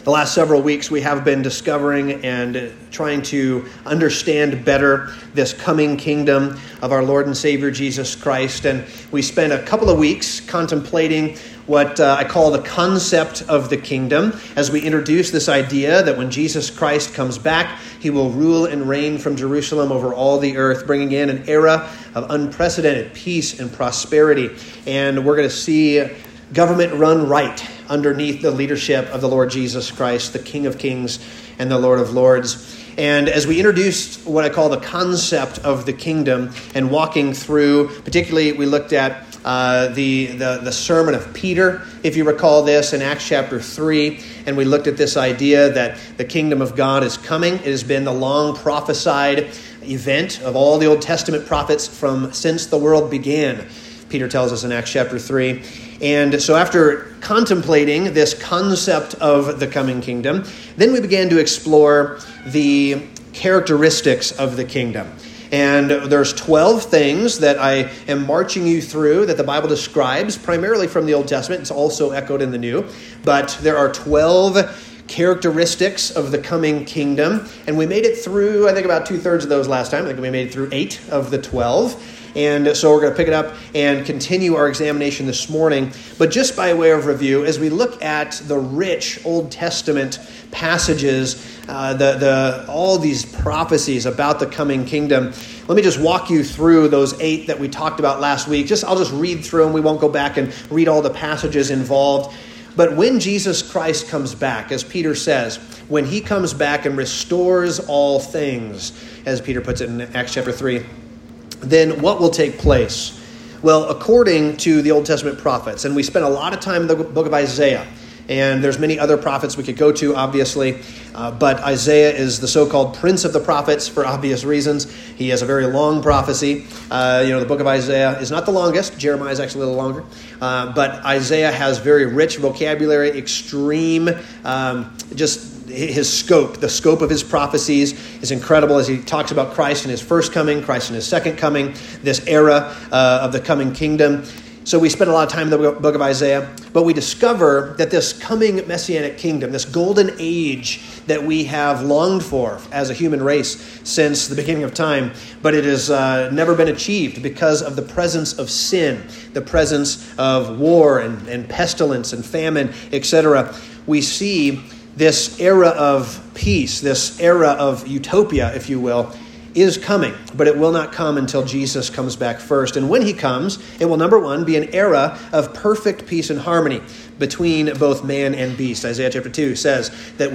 The last several weeks we have been discovering and trying to understand better this coming kingdom of our Lord and Savior Jesus Christ. And we spent a couple of weeks contemplating what I call the concept of the kingdom, as we introduce this idea that when Jesus Christ comes back, he will rule and reign from Jerusalem over all the earth, bringing in an era of unprecedented peace and prosperity. And we're going to see government run right underneath the leadership of the Lord Jesus Christ, the King of Kings and the Lord of Lords. And as we introduced what I call the concept of the kingdom and walking through, particularly we looked at the sermon of Peter, if you recall this, in Acts chapter 3, and we looked at this idea that the kingdom of God is coming. It has been the long prophesied event of all the Old Testament prophets from since the world began, Peter tells us in Acts chapter 3. And so after contemplating this concept of the coming kingdom, then we began to explore the characteristics of the kingdom. And there's 12 things that I am marching you through that the Bible describes, primarily from the Old Testament. It's also echoed in the New. But there are 12 characteristics of the coming kingdom. And we made it through, I think, about 2/3 of those last time. I think we made it through 8 of the 12. And so we're going to pick it up and continue our examination this morning. But just by way of review, as we look at the rich Old Testament passages, all these prophecies about the coming kingdom, let me just walk you through those 8 that we talked about last week. I'll just read through them. We won't go back and read all the passages involved. But when Jesus Christ comes back, as Peter says, when he comes back and restores all things, as Peter puts it in Acts chapter 3, then what will take place? Well, according to the Old Testament prophets, and we spent a lot of time in the book of Isaiah, and there's many other prophets we could go to, obviously, but Isaiah is the so-called prince of the prophets for obvious reasons. He has a very long prophecy. The book of Isaiah is not the longest. Jeremiah is actually a little longer. But Isaiah has very rich vocabulary, extreme, his scope. The scope of his prophecies is incredible as he talks about Christ in his first coming, Christ in his second coming, this era of the coming kingdom. So we spent a lot of time in the book of Isaiah, but we discover that this coming messianic kingdom, this golden age that we have longed for as a human race since the beginning of time, but it has never been achieved because of the presence of sin, the presence of war and pestilence and famine, etc. We see this era of peace, this era of utopia, if you will, is coming, but it will not come until Jesus comes back first. And when he comes, it will, number one, be an era of perfect peace and harmony between both man and beast. Isaiah chapter 2 says that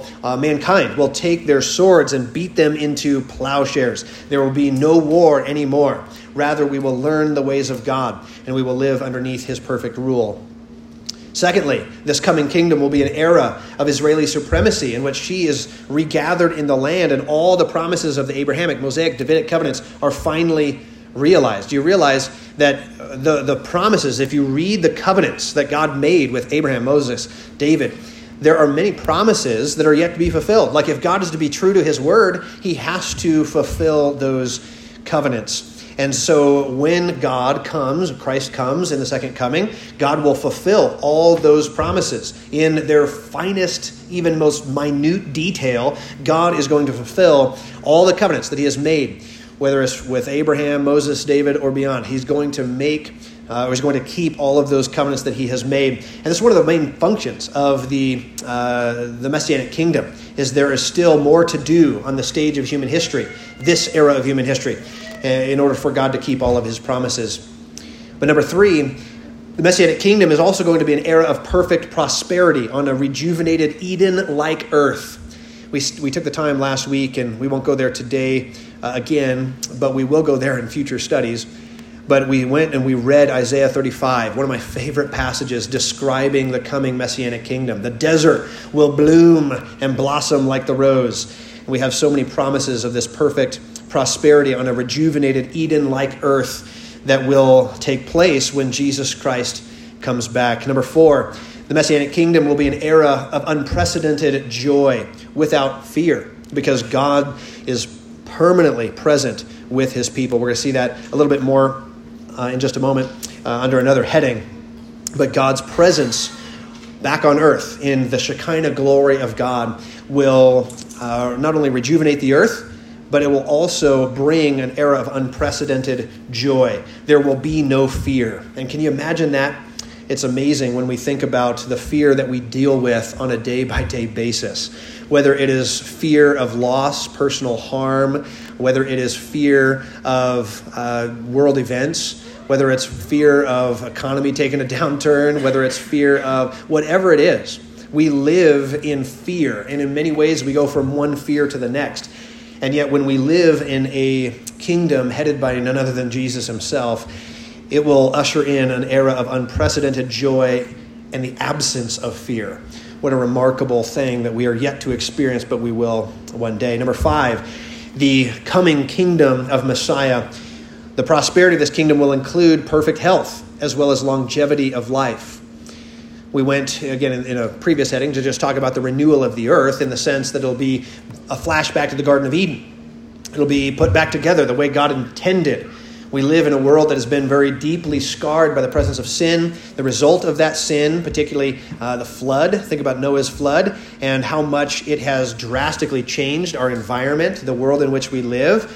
mankind will take their swords and beat them into plowshares. There will be no war anymore. Rather, we will learn the ways of God, and we will live underneath his perfect rule. Secondly, this coming kingdom will be an era of Israeli supremacy in which she is regathered in the land and all the promises of the Abrahamic, Mosaic, Davidic covenants are finally realized. Do you realize that the promises, if you read the covenants that God made with Abraham, Moses, David, there are many promises that are yet to be fulfilled. Like if God is to be true to his word, he has to fulfill those covenants. And so when Christ comes in the second coming, God will fulfill all those promises in their finest, even most minute detail. God is going to fulfill all the covenants that he has made, whether it's with Abraham, Moses, David, or beyond. He's going to he's going to keep all of those covenants that he has made. And this is one of the main functions of the Messianic kingdom, is there is still more to do on the stage of human history, this era of human history, in order for God to keep all of his promises. But number 3, the Messianic kingdom is also going to be an era of perfect prosperity on a rejuvenated Eden-like earth. We took the time last week, and we won't go there today again, but we will go there in future studies. But we went and we read Isaiah 35, one of my favorite passages describing the coming Messianic kingdom. The desert will bloom and blossom like the rose. And we have so many promises of this perfect prosperity on a rejuvenated Eden-like earth that will take place when Jesus Christ comes back. Number 4, the Messianic kingdom will be an era of unprecedented joy without fear, because God is permanently present with his people. We're going to see that a little bit more in just a moment under another heading. But God's presence back on earth in the Shekinah glory of God will not only rejuvenate the earth, but it will also bring an era of unprecedented joy. There will be no fear. And can you imagine that? It's amazing when we think about the fear that we deal with on a day-by-day basis. Whether it is fear of loss, personal harm, whether it is fear of world events, whether it's fear of economy taking a downturn, whether it's fear of whatever it is. We live in fear, and in many ways we go from one fear to the next. And yet when we live in a kingdom headed by none other than Jesus himself, it will usher in an era of unprecedented joy and the absence of fear. What a remarkable thing that we are yet to experience, but we will one day. Number 5, the coming kingdom of Messiah. The prosperity of this kingdom will include perfect health as well as longevity of life. We went, again, in a previous heading to just talk about the renewal of the earth in the sense that it'll be a flashback to the Garden of Eden. It'll be put back together the way God intended. We live in a world that has been very deeply scarred by the presence of sin. The result of that sin, particularly the flood. Think about Noah's flood and how much it has drastically changed our environment, the world in which we live.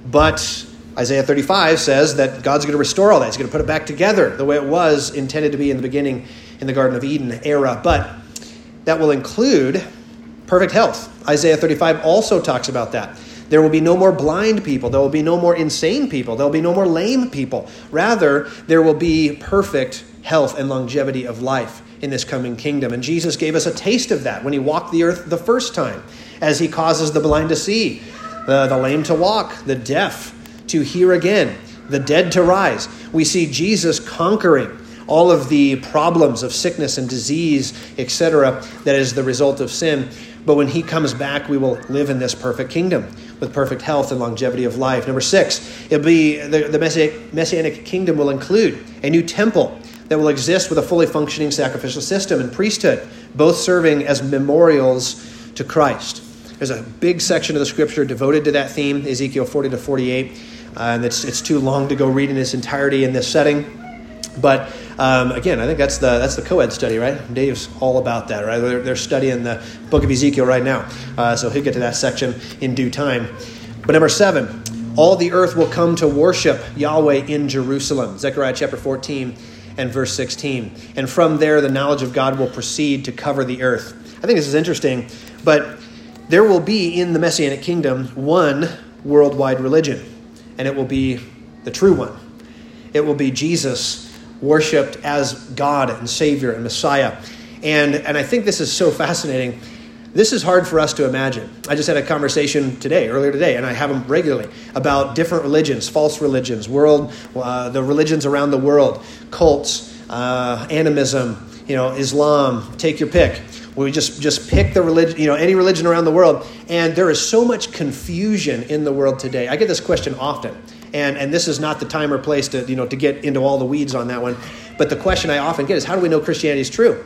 But Isaiah 35 says that God's going to restore all that. He's going to put it back together the way it was intended to be in the beginning in the Garden of Eden era. But that will include perfect health. Isaiah 35 also talks about that. There will be no more blind people. There will be no more insane people. There will be no more lame people. Rather, there will be perfect health and longevity of life in this coming kingdom. And Jesus gave us a taste of that when he walked the earth the first time, as he causes the blind to see, the lame to walk, the deaf to hear again, the dead to rise. We see Jesus conquering all of the problems of sickness and disease, etc., that is the result of sin. But when he comes back, we will live in this perfect kingdom with perfect health and longevity of life. Number 6, it'll be the Messianic kingdom will include a new temple that will exist with a fully functioning sacrificial system and priesthood, both serving as memorials to Christ. There's a big section of the scripture devoted to that theme, Ezekiel 40 to 48. And it's too long to go read in its entirety in this setting. But again, I think that's the co-ed study, right? Dave's all about that, right? They're studying the book of Ezekiel right now. So he'll get to that section in due time. But number 7, all the earth will come to worship Yahweh in Jerusalem. Zechariah chapter 14 and verse 16. And from there, the knowledge of God will proceed to cover the earth. I think this is interesting, but there will be in the Messianic kingdom one worldwide religion, and it will be the true one. It will be Jesus worshipped as God and Savior and Messiah. And I think this is so fascinating. This is hard for us to imagine. I just had a conversation earlier today, and I have them regularly, about different religions, false religions, the religions around the world, cults, animism, Islam, take your pick. We just pick the religion, any religion around the world, and there is so much confusion in the world today. I get this question often, and this is not the time or place to get into all the weeds on that one. But the question I often get is, how do we know Christianity is true?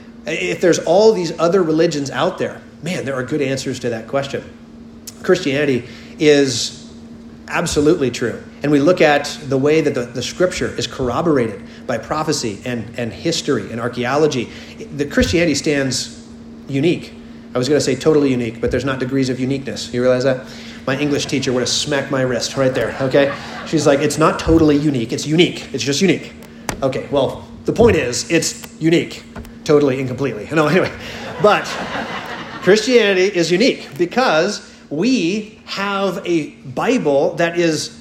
If there's all these other religions out there, man, there are good answers to that question. Christianity is absolutely true. And we look at the way that the scripture is corroborated by prophecy and history and archaeology. The Christianity stands unique. I was going to say totally unique, but there's not degrees of uniqueness. You realize that? My English teacher would have smacked my wrist right there, okay? She's like, it's not totally unique. It's unique. It's just unique. Okay, well, the point is, it's unique. Totally and completely. No, anyway. But Christianity is unique because we have a Bible that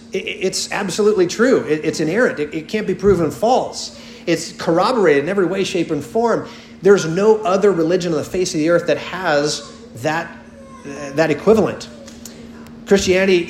it's absolutely true. It's inerrant. It can't be proven false. It's corroborated in every way, shape, and form. There's no other religion on the face of the earth that has that equivalent. Christianity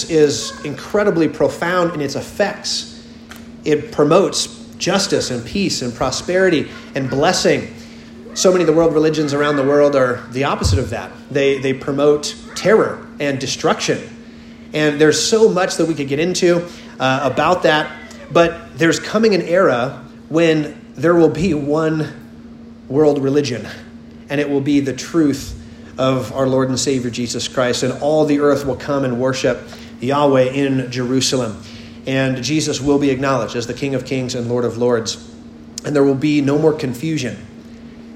is incredibly profound in its effects. It promotes justice and peace and prosperity and blessing. So many of the world religions around the world are the opposite of that. They promote terror and destruction. And there's so much that we could get into about that. But there's coming an era when there will be one world religion, and it will be the truth of our Lord and Savior Jesus Christ, and all the earth will come and worship Yahweh in Jerusalem, and Jesus will be acknowledged as the King of Kings and Lord of Lords, and there will be no more confusion,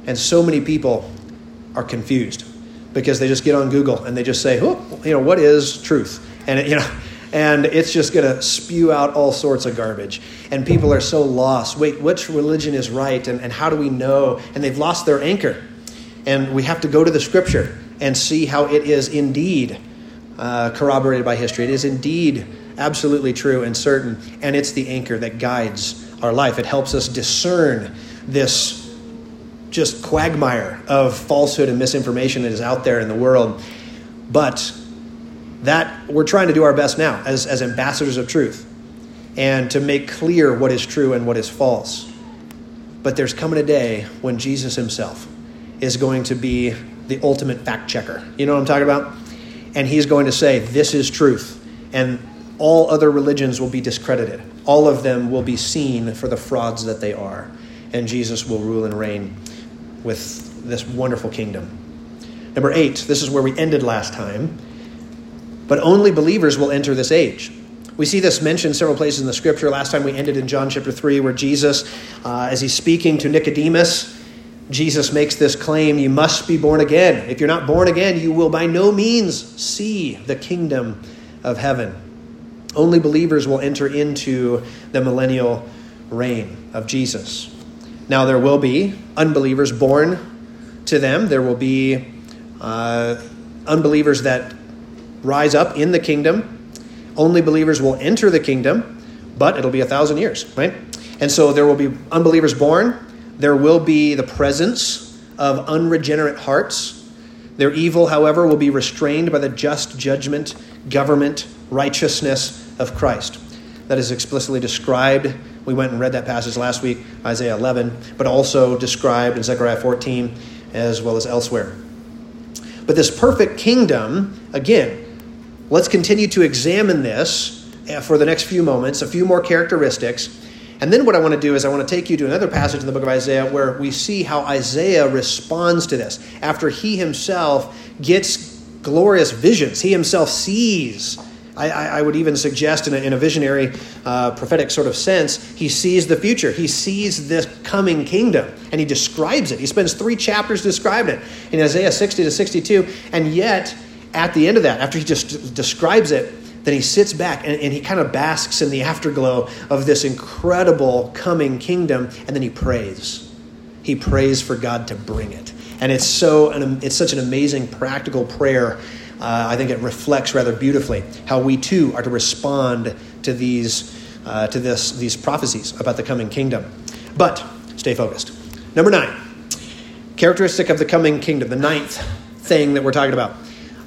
And so many people are confused because they just get on Google and they just say, what is truth? And and it's just going to spew out all sorts of garbage. And people are so lost. Wait, which religion is right? And how do we know? And they've lost their anchor. And we have to go to the Scripture and see how it is indeed corroborated by history. It is indeed absolutely true and certain. And it's the anchor that guides our life. It helps us discern this just quagmire of falsehood and misinformation that is out there in the world. But that we're trying to do our best now as ambassadors of truth and to make clear what is true and what is false. But there's coming a day when Jesus himself is going to be the ultimate fact checker. You know what I'm talking about? And he's going to say, this is truth. And all other religions will be discredited. All of them will be seen for the frauds that they are. And Jesus will rule and reign with this wonderful kingdom. Number 8, this is where we ended last time. But only believers will enter this age. We see this mentioned several places in the Scripture. Last time we ended in John chapter 3, where Jesus, as he's speaking to Nicodemus, Jesus makes this claim, you must be born again. If you're not born again, you will by no means see the kingdom of heaven. Only believers will enter into the millennial reign of Jesus. Now there will be unbelievers born to them. There will be unbelievers that rise up in the kingdom. Only believers will enter the kingdom, but it'll be 1,000 years, right? And so there will be unbelievers born. There will be the presence of unregenerate hearts. Their evil, however, will be restrained by the just judgment, government, righteousness of Christ. That is explicitly described. We went and read that passage last week, Isaiah 11, but also described in Zechariah 14 as well as elsewhere. But this perfect kingdom, again, let's continue to examine this for the next few moments, a few more characteristics. And then what I want to do is I want to take you to another passage in the book of Isaiah where we see how Isaiah responds to this. After he himself gets glorious visions, he himself sees, I would even suggest in a visionary prophetic sort of sense, he sees the future. He sees this coming kingdom and he describes it. He spends 3 chapters describing it in Isaiah 60 to 62. And yet, at the end of that, after he just describes it, then he sits back and he kind of basks in the afterglow of this incredible coming kingdom, and then he prays. He prays for God to bring it. And it's such an amazing practical prayer. I think it reflects rather beautifully how we too are to respond to these prophecies about the coming kingdom. But stay focused. Number 9, characteristic of the coming kingdom, the 9th thing that we're talking about,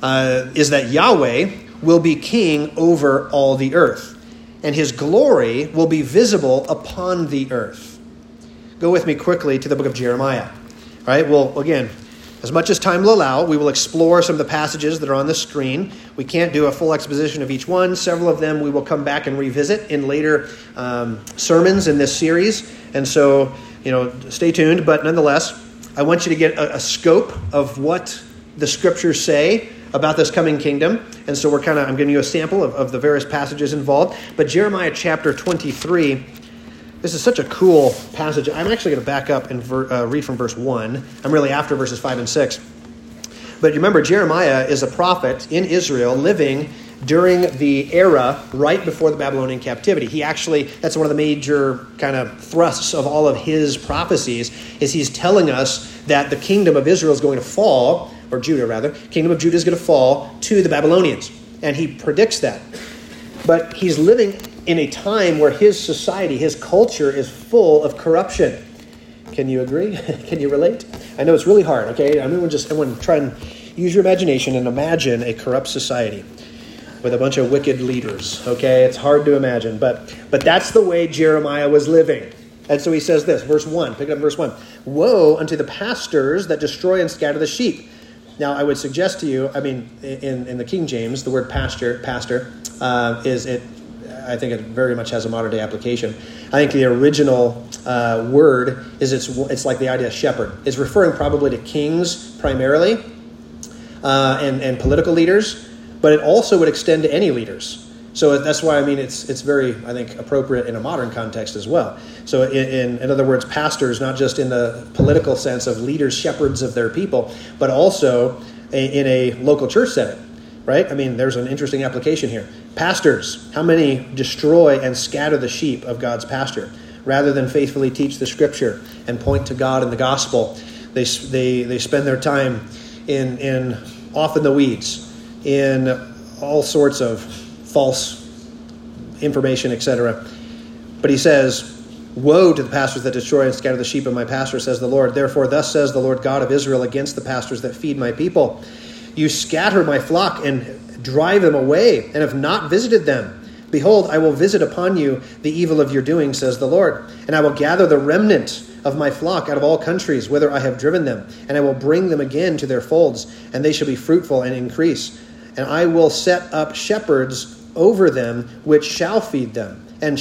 is that Yahweh will be king over all the earth, and his glory will be visible upon the earth. Go with me quickly to the book of Jeremiah. All right, well, again, as much as time will allow, we will explore some of the passages that are on the screen. We can't do a full exposition of each one. Several of them we will come back and revisit in later sermons in this series. And so, stay tuned. But nonetheless, I want you to get a scope of what the Scriptures say about this coming kingdom. And so I'm giving you a sample of the various passages involved. But Jeremiah chapter 23, this is such a cool passage. I'm actually going to back up and read from verse 1. I'm really after verses 5 and 6. But remember, Jeremiah is a prophet in Israel living during the era right before the Babylonian captivity. That's one of the major kind of thrusts of all of his prophecies, is he's telling us that the kingdom of Israel is going to fall, or Judah rather, kingdom of Judah is going to fall to the Babylonians. And he predicts that. But he's living in a time where his society, his culture is full of corruption. Can you agree? Can you relate? I know it's really hard, okay? Everyone try and use your imagination and imagine a corrupt society with a bunch of wicked leaders, okay? It's hard to imagine, but that's the way Jeremiah was living. And so he says this, verse 1, pick up verse 1. Woe unto the pastors that destroy and scatter the sheep. Now, I would suggest to you, in the King James, the word pastor I think it very much has a modern day application. I think the original word is it's like the idea of shepherd. It's referring probably to kings primarily and political leaders, but it also would extend to any leaders. So that's why, it's very, I think, appropriate in a modern context as well. So in other words, pastors, not just in the political sense of leaders, shepherds of their people, but also in a local church setting, right? There's an interesting application here. Pastors, how many destroy and scatter the sheep of God's pasture rather than faithfully teach the Scripture and point to God and the gospel? They spend their time in off in the weeds, in all sorts of false information, etc. But he says, woe to the pastors that destroy and scatter the sheep of my pasture, says the Lord. Therefore, thus says the Lord God of Israel against the pastors that feed my people. You scatter my flock and drive them away and have not visited them. Behold, I will visit upon you the evil of your doing, says the Lord. And I will gather the remnant of my flock out of all countries whither I have driven them. And I will bring them again to their folds, and they shall be fruitful and increase. And I will set up shepherds over them, which shall feed them, and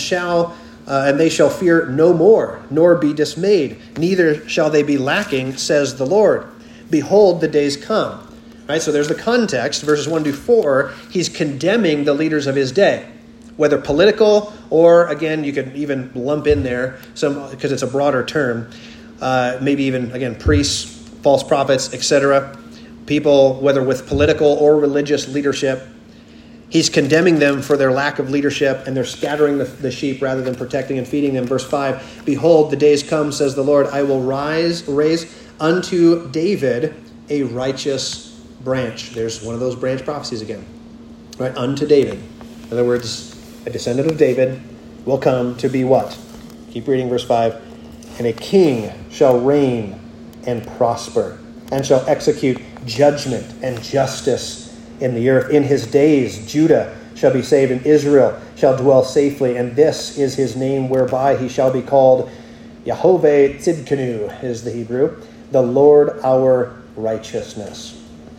they shall fear no more, nor be dismayed. Neither shall they be lacking, says the Lord. Behold, the days come. Right, so there's the context, verses 1-4. He's condemning the leaders of his day, whether political or, again, you could even lump in there some, because it's a broader term, maybe even, again, priests, false prophets, etc. People, whether with political or religious leadership. He's condemning them for their lack of leadership, and they're scattering the sheep rather than protecting and feeding them. Verse 5, behold, the days come, says the Lord, I will raise unto David a righteous branch. There's one of those branch prophecies again. Right, unto David. In other words, a descendant of David will come to be what? Keep reading verse 5. And a king shall reign and prosper, and shall execute judgment and justice in the earth. In his days, Judah shall be saved, and Israel shall dwell safely. And this is his name whereby he shall be called. Yehovah Tzidkenu is the Hebrew, the Lord our righteousness.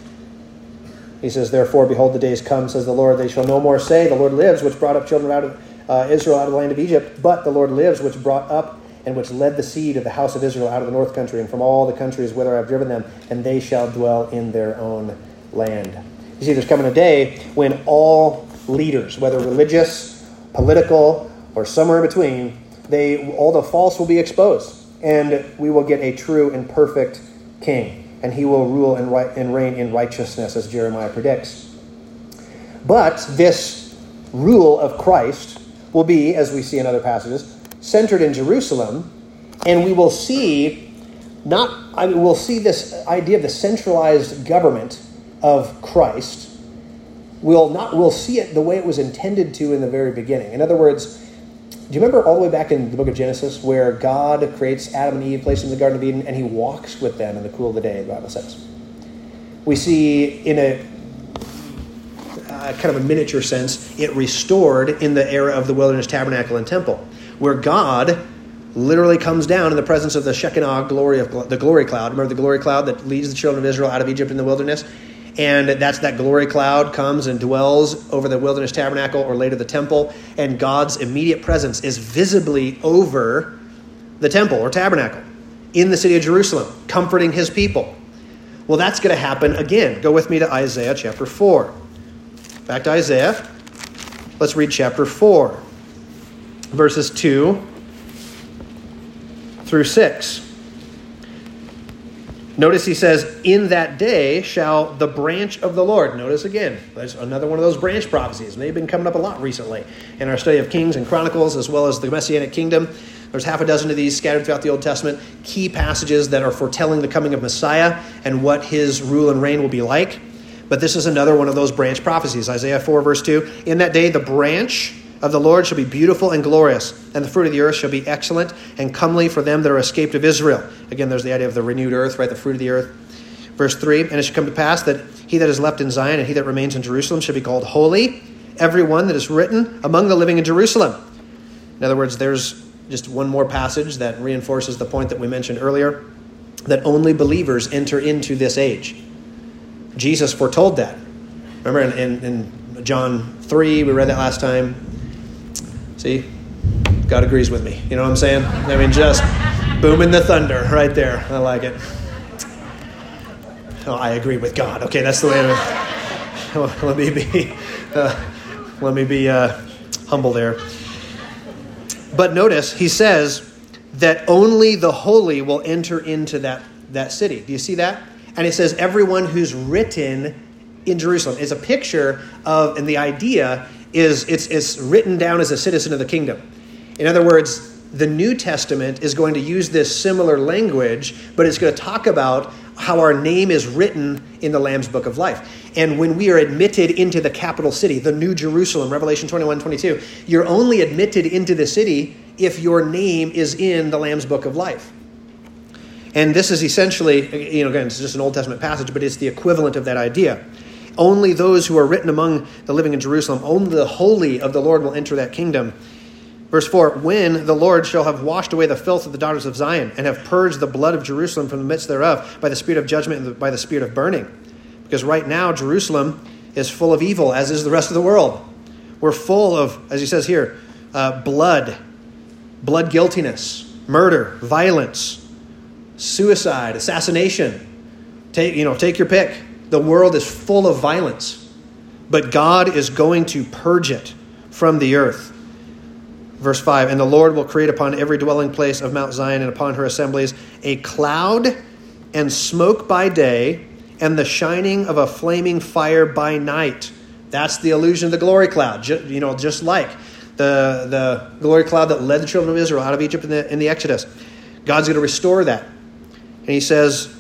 He says, therefore, behold, the days come, says the Lord, they shall no more say, the Lord lives, which brought up children out of Israel out of the land of Egypt, but the Lord lives, which brought up and which led the seed of the house of Israel out of the north country, and from all the countries whither I have driven them, and they shall dwell in their own land. You see, there's coming a day when all leaders, whether religious, political, or somewhere in between, all the false will be exposed, and we will get a true and perfect king. And he will rule and reign in righteousness, as Jeremiah predicts. But this rule of Christ will be, as we see in other passages, centered in Jerusalem, and we will see we'll see this idea of the centralized government of Christ. We'll see it the way it was intended to in the very beginning. In other words, do you remember all the way back in the book of Genesis where God creates Adam and Eve, places them in the Garden of Eden, and he walks with them in the cool of the day, the Bible says. We see in a kind of a miniature sense, it restored in the era of the wilderness tabernacle and temple, where God literally comes down in the presence of the Shekinah glory of the glory cloud. Remember the glory cloud that leads the children of Israel out of Egypt in the wilderness? And that glory cloud comes and dwells over the wilderness tabernacle or later the temple, and God's immediate presence is visibly over the temple or tabernacle in the city of Jerusalem, comforting his people. Well, that's going to happen again. Go with me to Isaiah chapter 4. Back to Isaiah. Let's read chapter 4, verses 2 through 6. Notice he says, in that day shall the branch of the Lord. Notice again, there's another one of those branch prophecies. And they've been coming up a lot recently in our study of Kings and Chronicles, as well as the Messianic kingdom. There's half a dozen of these scattered throughout the Old Testament. Key passages that are foretelling the coming of Messiah and what his rule and reign will be like. But this is another one of those branch prophecies. Isaiah 4, verse 2. In that day the branch of the Lord shall be beautiful and glorious, and the fruit of the earth shall be excellent and comely for them that are escaped of Israel. Again, there's the idea of the renewed earth, right? The fruit of the earth. Verse 3, and it shall come to pass that he that is left in Zion and he that remains in Jerusalem shall be called holy, every one that is written among the living in Jerusalem. In other words, there's just one more passage that reinforces the point that we mentioned earlier, that only believers enter into this age. Jesus foretold that. Remember in John 3, we read that last time. See, God agrees with me. You know what I'm saying? I mean, just booming the thunder right there. I like it. Oh, I agree with God. Okay, that's the way let me be. Let me be humble there. But notice, he says that only the holy will enter into that city. Do you see that? And it says everyone who's written in Jerusalem is a picture of, and the idea is it's written down as a citizen of the kingdom. In other words, the New Testament is going to use this similar language, but it's going to talk about how our name is written in the Lamb's Book of Life. And when we are admitted into the capital city, the New Jerusalem, Revelation 21:22, you're only admitted into the city if your name is in the Lamb's Book of Life. And this is essentially, again, it's just an Old Testament passage, but it's the equivalent of that idea. Only those who are written among the living in Jerusalem, only the holy of the Lord will enter that kingdom. Verse 4, when the Lord shall have washed away the filth of the daughters of Zion and have purged the blood of Jerusalem from the midst thereof by the spirit of judgment and by the spirit of burning. Because right now Jerusalem is full of evil, as is the rest of the world. We're full of, as he says here, blood guiltiness, murder, violence, suicide, assassination. Take your pick. The world is full of violence, but God is going to purge it from the earth. Verse 5, and the Lord will create upon every dwelling place of Mount Zion and upon her assemblies a cloud and smoke by day and the shining of a flaming fire by night. That's the illusion of the glory cloud, just like the glory cloud that led the children of Israel out of Egypt in the Exodus. God's going to restore that. And he says,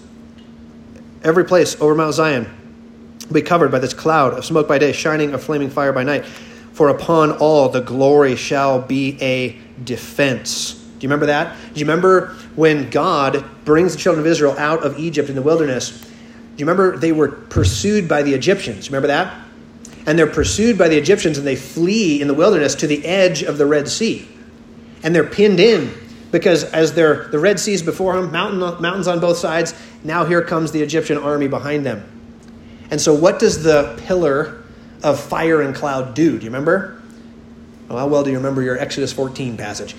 every place over Mount Zion will be covered by this cloud of smoke by day, shining of flaming fire by night. For upon all the glory shall be a defense. Do you remember that? Do you remember when God brings the children of Israel out of Egypt in the wilderness? Do you remember they were pursued by the Egyptians? Remember that? And they're pursued by the Egyptians and they flee in the wilderness to the edge of the Red Sea. And they're pinned in because as the Red Sea is before them, mountains on both sides, now here comes the Egyptian army behind them. And so what does the pillar of fire and cloud do? Do you remember? How well do you remember your Exodus 14 passage?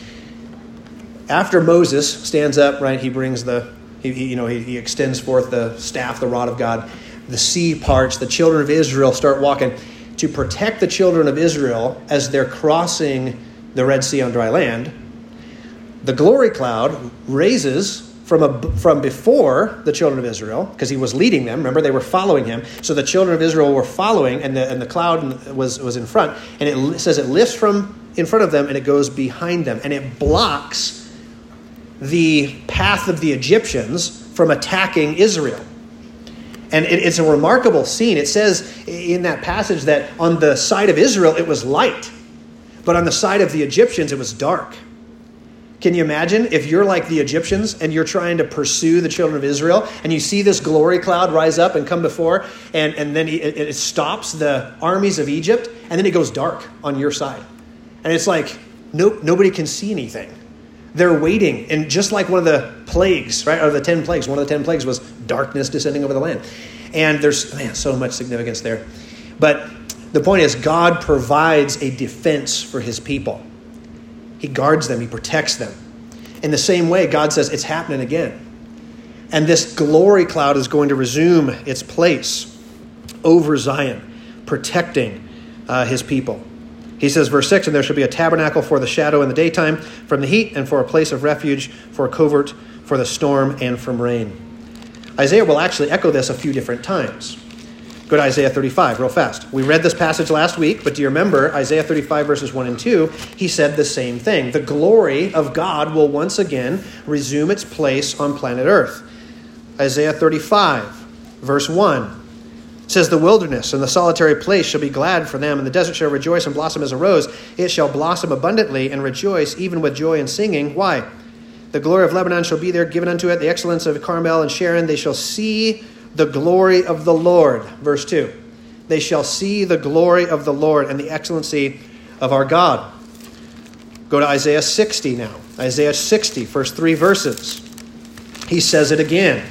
After Moses stands up, right, he brings he extends forth the staff, the rod of God. The sea parts, the children of Israel start walking to protect the children of Israel as they're crossing the Red Sea on dry land. The glory cloud raises from before the children of Israel, because he was leading them. Remember, they were following him. So the children of Israel were following, and the cloud was in front. And it says it lifts from in front of them, and it goes behind them. And it blocks the path of the Egyptians from attacking Israel. And it's a remarkable scene. It says in that passage that on the side of Israel, it was light. But on the side of the Egyptians, it was dark. Can you imagine if you're like the Egyptians and you're trying to pursue the children of Israel and you see this glory cloud rise up and come before and then it stops the armies of Egypt and then it goes dark on your side. And it's like nobody can see anything. They're waiting. And just like one of the plagues, right, or the 10 plagues, one of the 10 plagues was darkness descending over the land. And there's so much significance there. But the point is God provides a defense for his people. He guards them. He protects them. In the same way, God says it's happening again. And this glory cloud is going to resume its place over Zion, protecting his people. He says, verse 6, and there shall be a tabernacle for the shadow in the daytime from the heat and for a place of refuge, for a covert, for the storm and from rain. Isaiah will actually echo this a few different times. Go to Isaiah 35 real fast. We read this passage last week, but do you remember Isaiah 35 verses 1 and 2? He said the same thing. The glory of God will once again resume its place on planet Earth. Isaiah 35 verse 1 says, the wilderness and the solitary place shall be glad for them, and the desert shall rejoice and blossom as a rose. It shall blossom abundantly and rejoice even with joy and singing. Why? The glory of Lebanon shall be there given unto it, the excellence of Carmel and Sharon. They shall see the glory of the Lord. Verse 2. They shall see the glory of the Lord and the excellency of our God. Go to Isaiah 60 now. Isaiah 60, first 3 verses. He says it again.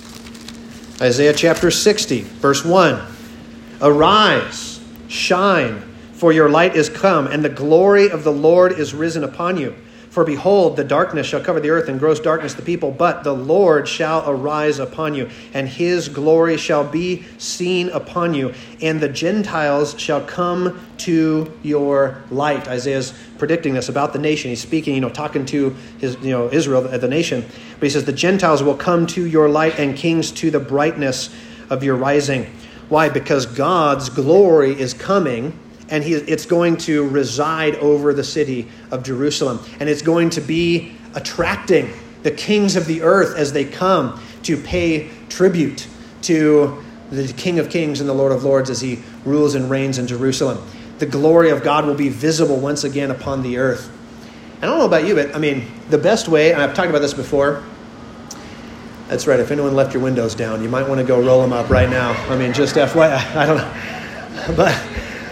Isaiah chapter 60, verse 1. Arise, shine, for your light is come, and the glory of the Lord is risen upon you. For behold, the darkness shall cover the earth, and gross darkness the people, but the Lord shall arise upon you, and his glory shall be seen upon you, and the Gentiles shall come to your light. Isaiah's predicting this about the nation. He's speaking, talking to his, Israel, the nation. But he says, the Gentiles will come to your light, and kings to the brightness of your rising. Why? Because God's glory is coming, and it's going to reside over the city of Jerusalem. And it's going to be attracting the kings of the earth as they come to pay tribute to the King of Kings and the Lord of Lords as he rules and reigns in Jerusalem. The glory of God will be visible once again upon the earth. And I don't know about you, but the best way, and I've talked about this before. That's right. If anyone left your windows down, you might want to go roll them up right now. Just FYI. I don't know. But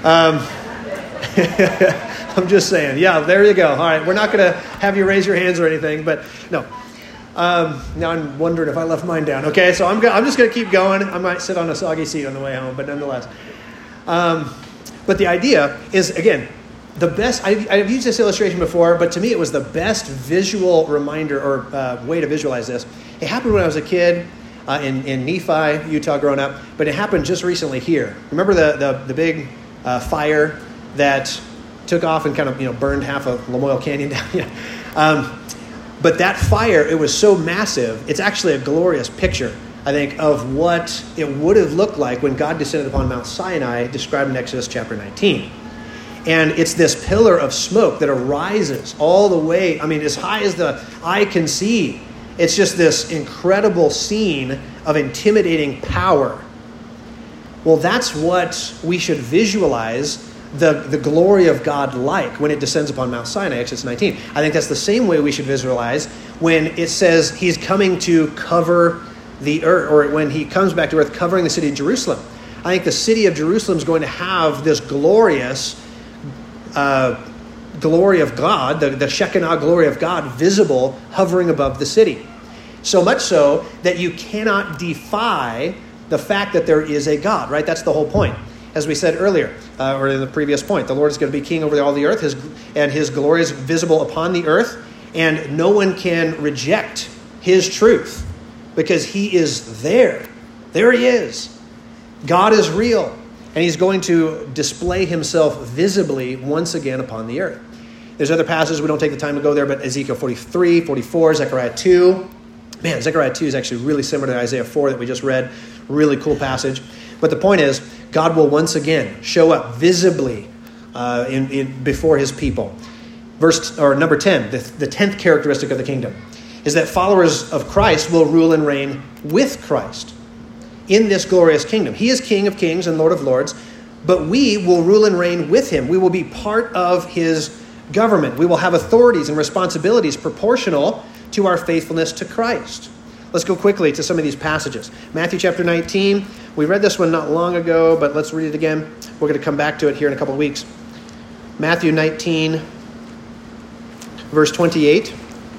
I'm just saying. Yeah, there you go. All right. We're not going to have you raise your hands or anything, but no. Now I'm wondering if I left mine down. Okay, so I'm just going to keep going. I might sit on a soggy seat on the way home, but nonetheless. But the idea is, again, the best. I've used this illustration before, but to me it was the best visual reminder or way to visualize this. It happened when I was a kid in Nephi, Utah, growing up, but it happened just recently here. Remember the big fire that took off and kind of burned half of Lamoille Canyon down? Yeah. But that fire, it was so massive. It's actually a glorious picture, I think, of what it would have looked like when God descended upon Mount Sinai, described in Exodus chapter 19. And it's this pillar of smoke that arises all the way, as high as the eye can see. It's just this incredible scene of intimidating power. Well, that's what we should visualize the glory of God like when it descends upon Mount Sinai, Exodus 19. I think that's the same way we should visualize when it says he's coming to cover the earth, or when he comes back to earth covering the city of Jerusalem. I think the city of Jerusalem is going to have this glorious glory of God, the Shekinah glory of God visible hovering above the city. So much so that you cannot defy the fact that there is a God, right? That's the whole point. As we said earlier, or in the previous point, the Lord is going to be king over all the earth, and his glory is visible upon the earth, and no one can reject his truth because he is there. There he is. God is real, and he's going to display himself visibly once again upon the earth. There's other passages, we don't take the time to go there, but Ezekiel 43, 44, Zechariah 2. Man, Zechariah 2 is actually really similar to Isaiah 4 that we just read. Really cool passage. But the point is, God will once again show up visibly before his people. Number 10, the 10th characteristic of the kingdom is that followers of Christ will rule and reign with Christ in this glorious kingdom. He is King of Kings and Lord of Lords, but we will rule and reign with him. We will be part of his government. We will have authorities and responsibilities proportional to our faithfulness to Christ. Let's go quickly to some of these passages. Matthew chapter 19. We read this one not long ago, but let's read it again. We're going to come back to it here in a couple of weeks. Matthew 19, verse 28.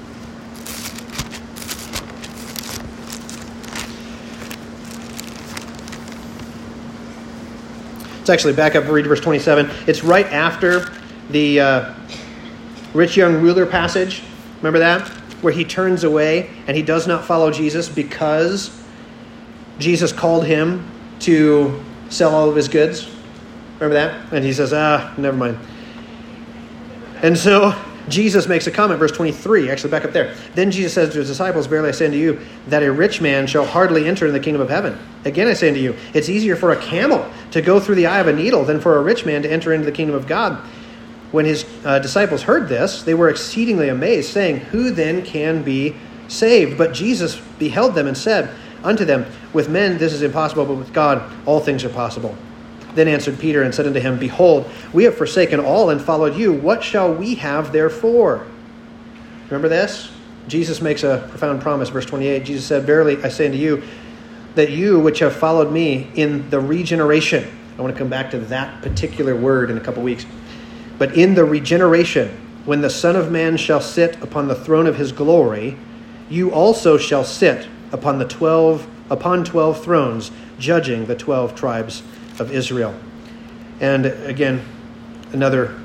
It's actually back up and read verse 27. It's right after the rich young ruler passage. Remember that? Where he turns away and he does not follow Jesus because Jesus called him to sell all of his goods. Remember that? And he says, never mind. And so Jesus makes a comment, verse 23, actually back up there. Then Jesus says to his disciples, verily I say unto you, that a rich man shall hardly enter in the kingdom of heaven. Again I say unto you, it's easier for a camel to go through the eye of a needle than for a rich man to enter into the kingdom of God. When his disciples heard this, they were exceedingly amazed, saying, who then can be saved? But Jesus beheld them and said unto them, with men this is impossible, but with God all things are possible. Then answered Peter and said unto him, behold, we have forsaken all and followed you. What shall we have therefore? Remember this? Jesus makes a profound promise. Verse 28, Jesus said, verily I say unto you, that you which have followed me in the regeneration. I want to come back to that particular word in a couple weeks. But in the regeneration, when the Son of Man shall sit upon the throne of his glory, you also shall sit upon 12 thrones, judging the 12 tribes of Israel. And again, another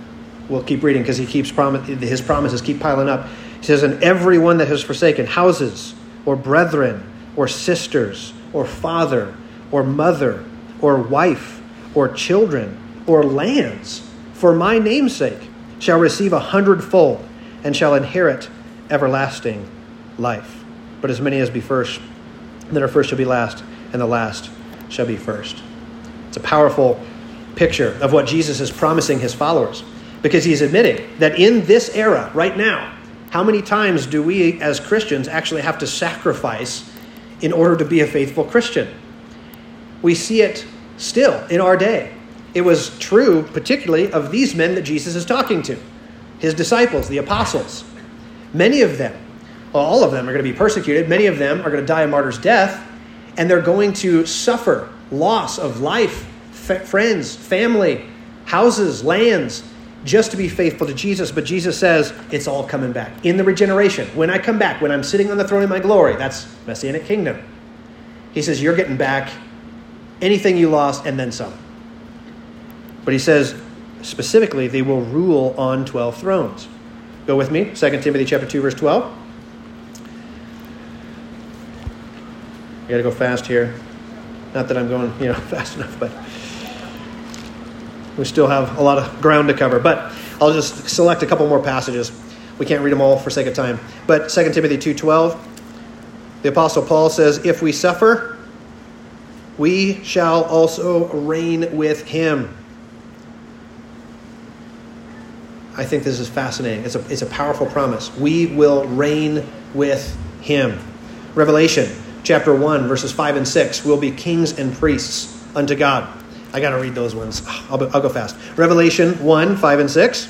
We'll keep reading because his promises keep piling up. He says, and everyone that has forsaken houses or brethren or sisters or father or mother or wife or children or lands for my name's sake shall receive 100-fold and shall inherit everlasting life. But as many as be first, that are first shall be last, and the last shall be first. It's a powerful picture of what Jesus is promising his followers, because he's admitting that in this era, right now, how many times do we as Christians actually have to sacrifice in order to be a faithful Christian? We see it still in our day. It was true particularly of these men that Jesus is talking to, his disciples, the apostles. Many of them, well, all of them are going to be persecuted. Many of them are going to die a martyr's death, and they're going to suffer loss of life, friends, family, houses, lands, just to be faithful to Jesus. But Jesus says it's all coming back in the regeneration. When I come back, when I'm sitting on the throne of my glory, that's Messianic kingdom. He says you're getting back anything you lost and then some. But he says specifically they will rule on 12 thrones. Go with me, 2 Timothy chapter 2, verse 12. I got to go fast here. Not that I'm going, fast enough, but we still have a lot of ground to cover. But I'll just select a couple more passages. We can't read them all for sake of time. But 2 Timothy 2:12, the Apostle Paul says, if we suffer, we shall also reign with him. I think this is fascinating. It's a powerful promise. We will reign with him. Revelation chapter 1, verses 5 and 6. We'll be kings and priests unto God. I got to read those ones. I'll go fast. Revelation 1, 5 and 6.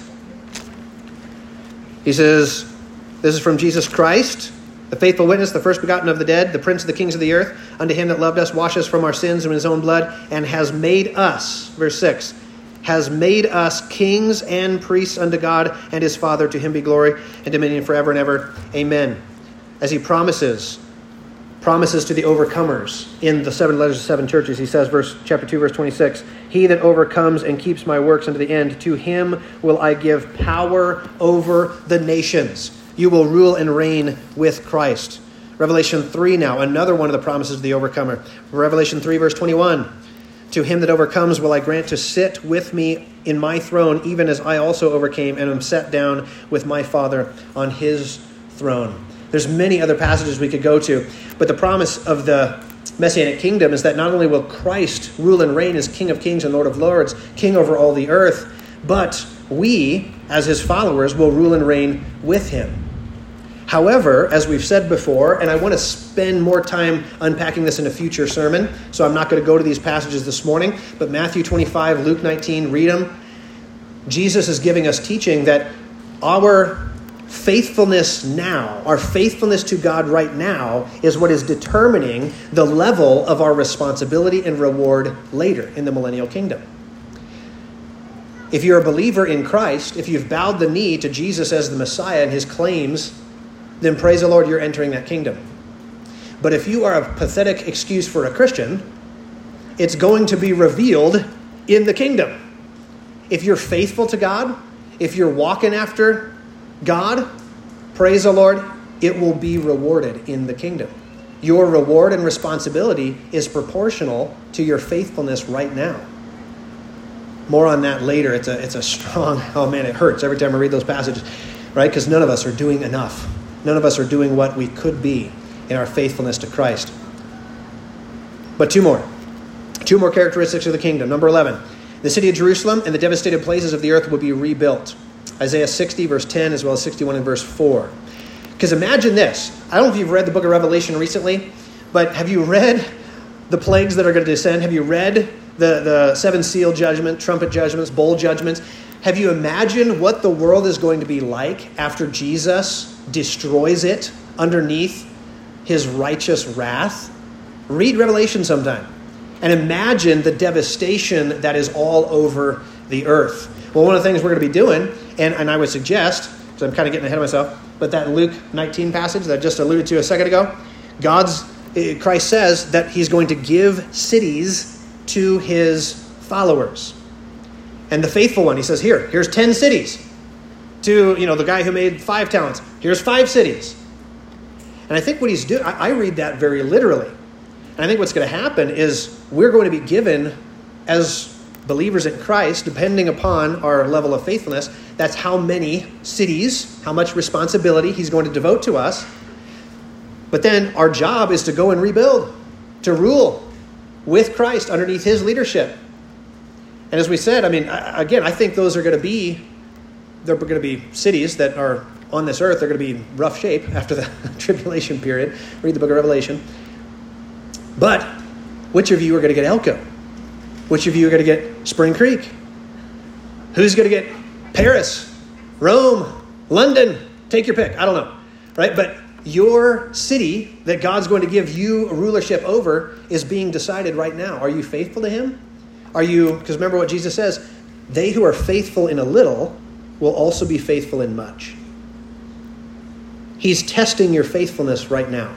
He says, this is from Jesus Christ, the faithful witness, the first begotten of the dead, the prince of the kings of the earth, unto him that loved us, washed us from our sins in his own blood, and has made us, verse 6, has made us kings and priests unto God and his Father. To him be glory and dominion forever and ever. Amen. As he promises to the overcomers in the 7 letters of 7 churches, he says, chapter 2, verse 26, he that overcomes and keeps my works unto the end, to him will I give power over the nations. You will rule and reign with Christ. Revelation 3 now, another one of the promises of the overcomer. Revelation 3, verse 21. To him that overcomes will I grant to sit with me in my throne, even as I also overcame and am set down with my Father on his throne. There's many other passages we could go to, but the promise of the Messianic kingdom is that not only will Christ rule and reign as King of kings and Lord of lords, king over all the earth, but we, as his followers, will rule and reign with him. However, as we've said before, and I want to spend more time unpacking this in a future sermon, so I'm not going to go to these passages this morning, but Matthew 25, Luke 19, read them. Jesus is giving us teaching that our faithfulness now, our faithfulness to God right now, is what is determining the level of our responsibility and reward later in the millennial kingdom. If you're a believer in Christ, if you've bowed the knee to Jesus as the Messiah and his claims, then praise the Lord, you're entering that kingdom. But if you are a pathetic excuse for a Christian, it's going to be revealed in the kingdom. If you're faithful to God, if you're walking after God, praise the Lord, it will be rewarded in the kingdom. Your reward and responsibility is proportional to your faithfulness right now. More on that later. It's a strong, oh man, it hurts every time I read those passages, right? Because none of us are doing enough. None of us are doing what we could be in our faithfulness to Christ. But two more characteristics of the kingdom. Number 11, the city of Jerusalem and the devastated places of the earth will be rebuilt. Isaiah 60, verse 10, as well as 61 and verse 4. Because imagine this. I don't know if you've read the book of Revelation recently, but have you read the plagues that are going to descend? Have you read the 7 seal judgment, trumpet judgments, bowl judgments? Have you imagined what the world is going to be like after Jesus destroys it underneath his righteous wrath? Read Revelation sometime and imagine the devastation that is all over the earth. Well, one of the things we're going to be doing, and I would suggest, because I'm kind of getting ahead of myself, but that Luke 19 passage that I just alluded to a second ago, Christ says that he's going to give cities to his followers. And the faithful one, he says, here's 10 cities. to, the guy who made 5 talents. Here's 5 cities. And I think what he's doing, I read that very literally. And I think what's going to happen is we're going to be given, as believers in Christ, depending upon our level of faithfulness, that's how many cities, how much responsibility he's going to devote to us. But then our job is to go and rebuild, to rule with Christ underneath his leadership. And as we said, I think those are going to be, they're going to be cities that are on this earth. They're going to be in rough shape after the tribulation period. Read the book of Revelation. But which of you are going to get Elko? Which of you are going to get Spring Creek? Who's going to get Paris, Rome, London? Take your pick. I don't know. Right? But your city that God's going to give you a rulership over is being decided right now. Are you faithful to him? Because remember what Jesus says, they who are faithful in a little will also be faithful in much. He's testing your faithfulness right now.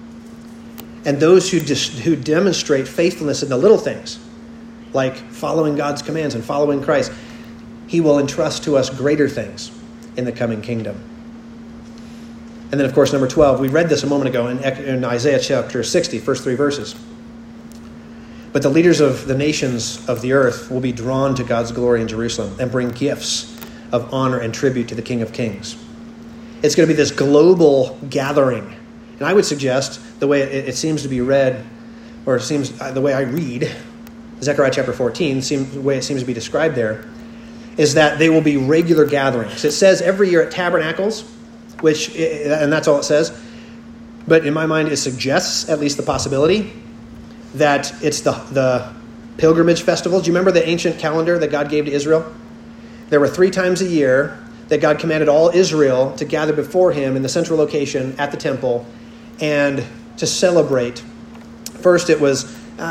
And those who demonstrate faithfulness in the little things, like following God's commands and following Christ, he will entrust to us greater things in the coming kingdom. And then, of course, number 12, we read this a moment ago in Isaiah chapter 60, first 3 verses. But the leaders of the nations of the earth will be drawn to God's glory in Jerusalem and bring gifts of honor and tribute to the King of Kings. It's going to be this global gathering. And I would suggest, the way it seems to be read, or it seems the way I read Zechariah chapter 14, the way it seems to be described there, is that they will be regular gatherings. It says every year at Tabernacles, and that's all it says. But in my mind, it suggests at least the possibility that it's the pilgrimage festivals. Do you remember the ancient calendar that God gave to Israel? There were 3 times a year that God commanded all Israel to gather before him in the central location at the temple and to celebrate. First, it was,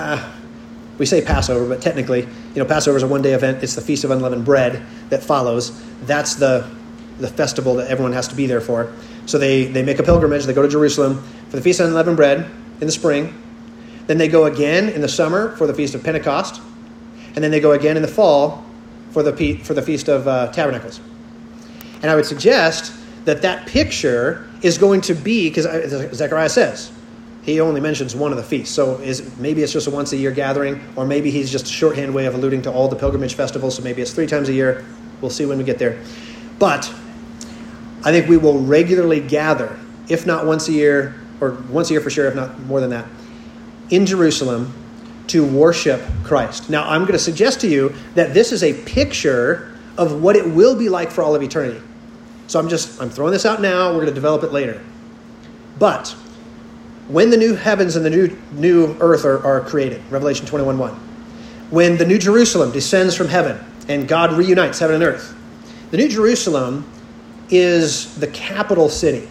we say Passover, but technically, Passover is a one-day event. It's the Feast of Unleavened Bread that follows. That's the festival that everyone has to be there for. So they make a pilgrimage. They go to Jerusalem for the Feast of Unleavened Bread in the spring. Then they go again in the summer for the Feast of Pentecost. And then they go again in the fall for the Feast of Tabernacles. And I would suggest that picture is going to be, because Zechariah says, he only mentions one of the feasts. So maybe it's just a once-a-year gathering, or maybe he's just a shorthand way of alluding to all the pilgrimage festivals, so maybe it's 3 times a year. We'll see when we get there. But I think we will regularly gather, if not once a year, or once a year for sure, if not more than that, in Jerusalem to worship Christ. Now, I'm going to suggest to you that this is a picture of what it will be like for all of eternity. So I'm throwing this out now. We're going to develop it later. But when the new heavens and the new earth are created, Revelation 21:1, when the new Jerusalem descends from heaven and God reunites heaven and earth, the new Jerusalem is the capital city.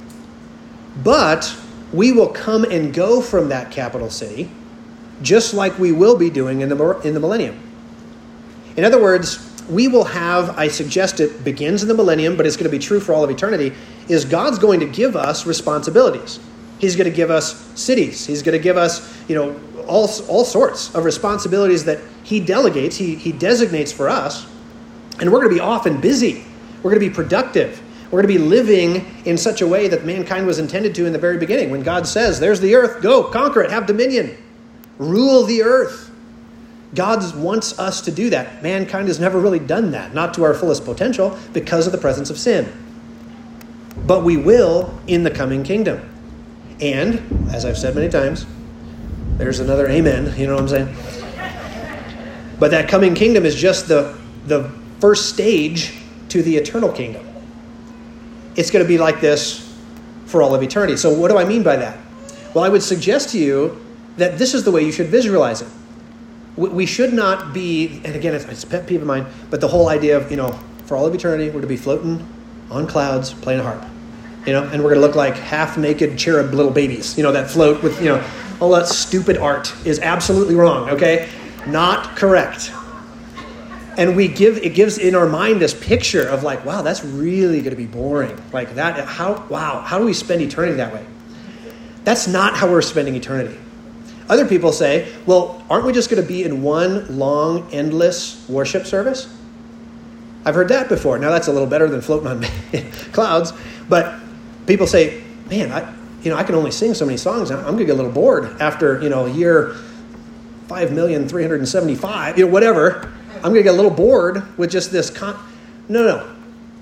But we will come and go from that capital city, just like we will be doing in the millennium. In other words, we will have, I suggest it begins in the millennium, but it's going to be true for all of eternity, is God's going to give us responsibilities. He's going to give us cities. He's going to give us, all sorts of responsibilities that he delegates, he designates for us. And we're going to be off and busy. We're going to be productive. We're going to be living in such a way that mankind was intended to in the very beginning. When God says, there's the earth, go, conquer it, have dominion, rule the earth. God wants us to do that. Mankind has never really done that, not to our fullest potential, because of the presence of sin. But we will in the coming kingdom. And, as I've said many times, there's another amen, you know what I'm saying? But that coming kingdom is just the first stage to the eternal kingdom. It's going to be like this for all of eternity. So what do I mean by that? Well, I would suggest to you that this is the way you should visualize it. We should not be, and again, it's a pet peeve of mine, but the whole idea of, for all of eternity, we're to be floating on clouds, playing a harp, and we're going to look like half-naked cherub little babies, that float with, all that stupid art is absolutely wrong, okay? Not correct. And it gives in our mind this picture of like, wow, that's really going to be boring. Like that, how do we spend eternity that way? That's not how we're spending eternity. Other people say, well, aren't we just going to be in one long, endless worship service? I've heard that before. Now that's a little better than floating on clouds. But people say, man, I can only sing so many songs. I'm going to get a little bored after, year 5,375, whatever. I'm going to get a little bored with just this. No.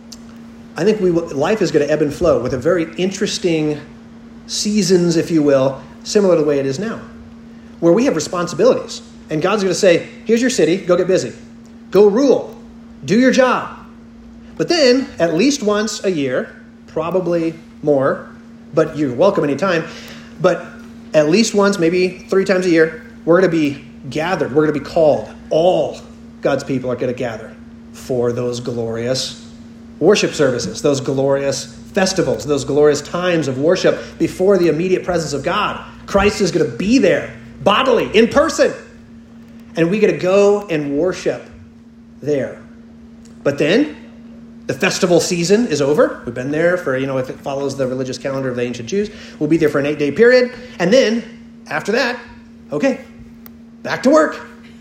I think life is going to ebb and flow with a very interesting seasons, if you will, similar to the way it is now, where we have responsibilities. And God's going to say, here's your city, go get busy. Go rule. Do your job. But then, at least once a year, probably more, but you're welcome anytime, but at least once, maybe 3 times a year, we're going to be gathered. We're going to be called. All God's people are going to gather for those glorious worship services, those glorious festivals, those glorious times of worship before the immediate presence of God. Christ is going to be there, bodily, in person. And we get to go and worship there. But then, the festival season is over. We've been there for, if it follows the religious calendar of the ancient Jews, we'll be there for an 8-day period. And then, after that, okay, back to work.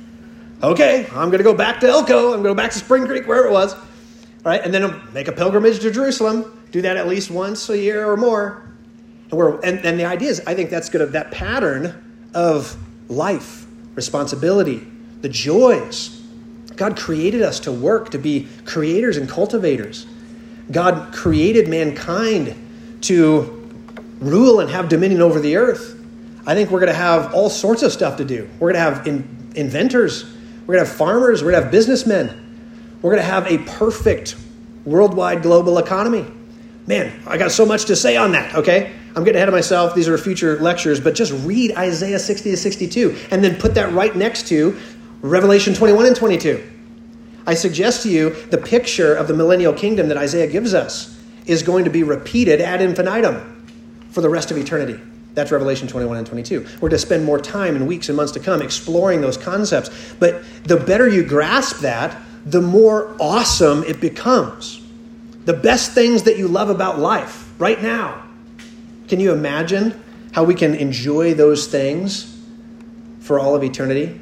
Okay, I'm going to go back to Elko. I'm going to go back to Spring Creek, wherever it was. All right, and then I'll make a pilgrimage to Jerusalem. Do that at least once a year or more. And the idea is, I think that's that pattern of life, responsibility, the joys. God created us to work, to be creators and cultivators. God created mankind to rule and have dominion over the earth. I think we're going to have all sorts of stuff to do. We're going to have inventors. We're going to have farmers. We're going to have businessmen. We're going to have a perfect worldwide global economy. Man, I got so much to say on that, okay? I'm getting ahead of myself. These are future lectures, but just read Isaiah 60 to 62 and then put that right next to Revelation 21 and 22. I suggest to you the picture of the millennial kingdom that Isaiah gives us is going to be repeated ad infinitum for the rest of eternity. That's Revelation 21 and 22. We're going to spend more time in weeks and months to come exploring those concepts. But the better you grasp that, the more awesome it becomes. The best things that you love about life right now. Can you imagine how we can enjoy those things for all of eternity?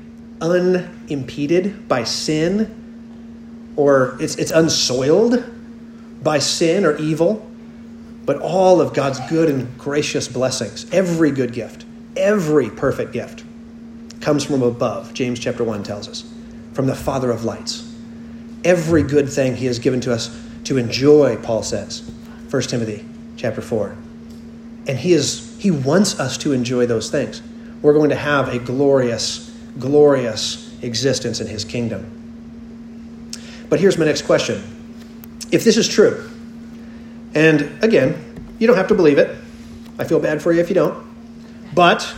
Unimpeded by sin, or it's unsoiled by sin or evil, but all of God's good and gracious blessings. Every good gift, every perfect gift comes from above, James chapter 1 tells us, from the Father of lights. Every good thing he has given to us to enjoy, Paul says, 1 Timothy chapter 4. And he wants us to enjoy those things. We're going to have a glorious, glorious existence in his kingdom. But here's my next question. If this is true, and again, you don't have to believe it. I feel bad for you if you don't. But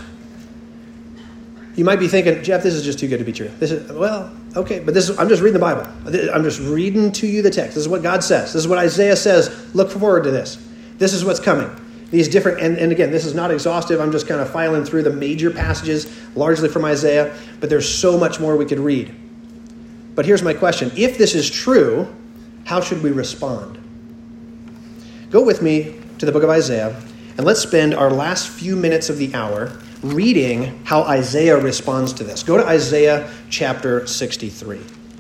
you might be thinking, Jeff, this is just too good to be true. Okay, but I'm just reading the Bible. I'm just reading to you the text. This is what God says. This is what Isaiah says. Look forward to this. This is what's coming. These different, and again, this is not exhaustive. I'm just kind of filing through the major passages, largely from Isaiah, but there's so much more we could read. But here's my question. If this is true, how should we respond? Go with me to the book of Isaiah, and let's spend our last few minutes of the hour reading how Isaiah responds to this. Go to Isaiah chapter 63.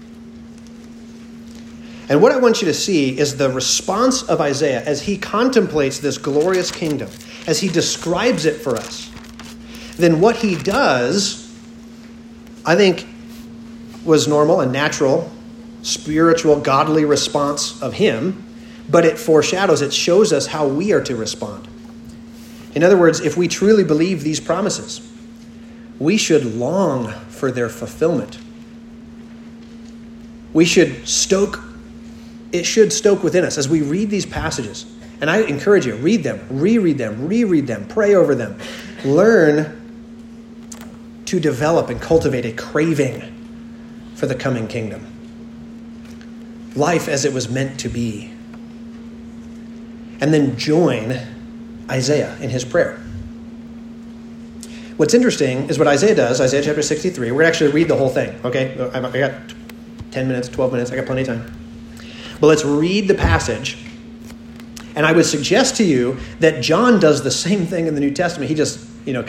And what I want you to see is the response of Isaiah as he contemplates this glorious kingdom, as he describes it for us. Then what he does, I think, was normal and natural, spiritual, godly response of him, but it foreshadows, it shows us how we are to respond. In other words, if we truly believe these promises, we should long for their fulfillment. It should stoke within us as we read these passages. And I encourage you, read them, reread them, pray over them. Learn to develop and cultivate a craving for the coming kingdom. Life as it was meant to be. And then join Isaiah in his prayer. What's interesting is what Isaiah does, Isaiah chapter 63. We're going to actually read the whole thing, okay? I got 10 minutes, 12 minutes. I got plenty of time. But let's read the passage. And I would suggest to you that John does the same thing in the New Testament. He just,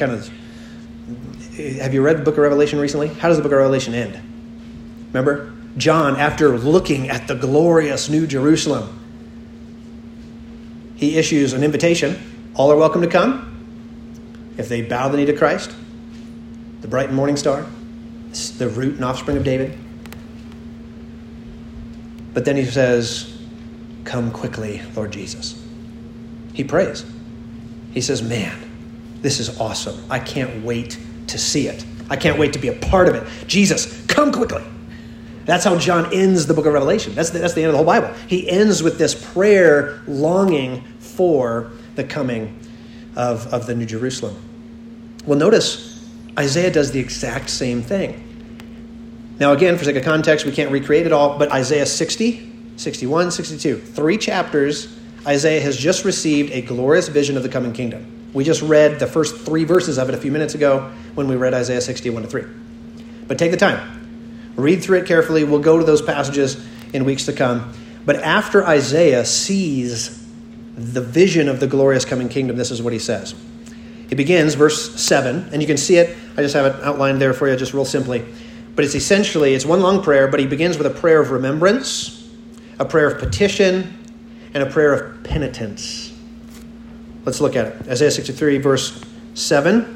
have you read the book of Revelation recently? How does the book of Revelation end? Remember? John, after looking at the glorious New Jerusalem, he issues an invitation. All are welcome to come if they bow the knee to Christ, the bright and morning star, the root and offspring of David. But then he says, come quickly, Lord Jesus. He prays. He says, man, this is awesome. I can't wait to see it. I can't wait to be a part of it. Jesus, come quickly. That's how John ends the book of Revelation. That's the end of the whole Bible. He ends with this prayer longing for the coming of the New Jerusalem. Well, notice Isaiah does the exact same thing. Now, again, for sake of context, we can't recreate it all, but Isaiah 60, 61, 62, 3 chapters, Isaiah has just received a glorious vision of the coming kingdom. We just read the first 3 verses of it a few minutes ago when we read Isaiah 61 to 3. But take the time. Read through it carefully. We'll go to those passages in weeks to come. But after Isaiah sees the vision of the glorious coming kingdom, this is what he says. It begins, verse 7, and you can see it. I just have it outlined there for you, just real simply. But it's one long prayer, but he begins with a prayer of remembrance, a prayer of petition, and a prayer of penitence. Let's look at it. Isaiah 63, verse 7.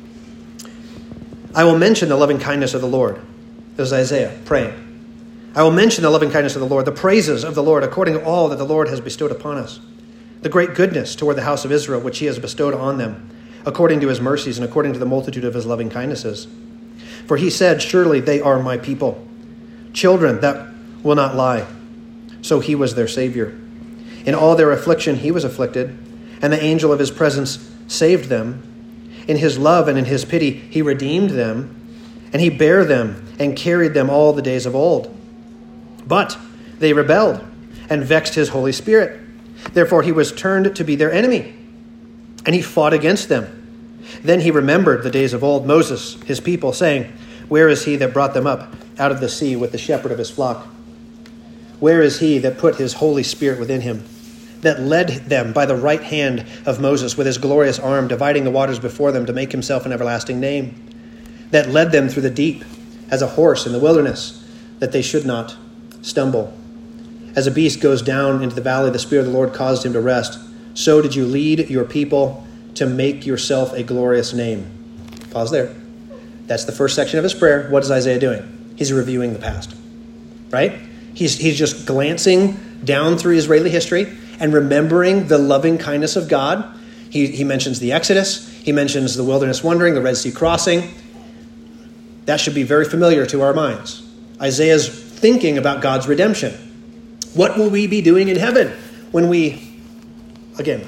I will mention the loving kindness of the Lord. This is Isaiah praying. I will mention the loving kindness of the Lord, the praises of the Lord, according to all that the Lord has bestowed upon us. The great goodness toward the house of Israel, which he has bestowed on them, according to his mercies and according to the multitude of his loving kindnesses. For he said, surely they are my people, children that will not lie. So he was their Savior. In all their affliction he was afflicted, and the angel of his presence saved them. In his love and in his pity he redeemed them, and he bare them and carried them all the days of old. But they rebelled and vexed his Holy Spirit. Therefore he was turned to be their enemy, and he fought against them. Then he remembered the days of old, Moses, his people, saying, where is he that brought them up out of the sea with the shepherd of his flock? Where is he that put his Holy Spirit within him, that led them by the right hand of Moses with his glorious arm, dividing the waters before them to make himself an everlasting name, that led them through the deep as a horse in the wilderness, that they should not stumble? As a beast goes down into the valley, the Spirit of the Lord caused him to rest. So did you lead your people to make yourself a glorious name. Pause there. That's the first section of his prayer. What is Isaiah doing? He's reviewing the past, right? He's just glancing down through Israeli history and remembering the loving kindness of God. He mentions the Exodus. He mentions the wilderness wandering, the Red Sea crossing. That should be very familiar to our minds. Isaiah's thinking about God's redemption. What will we be doing in heaven when we, again,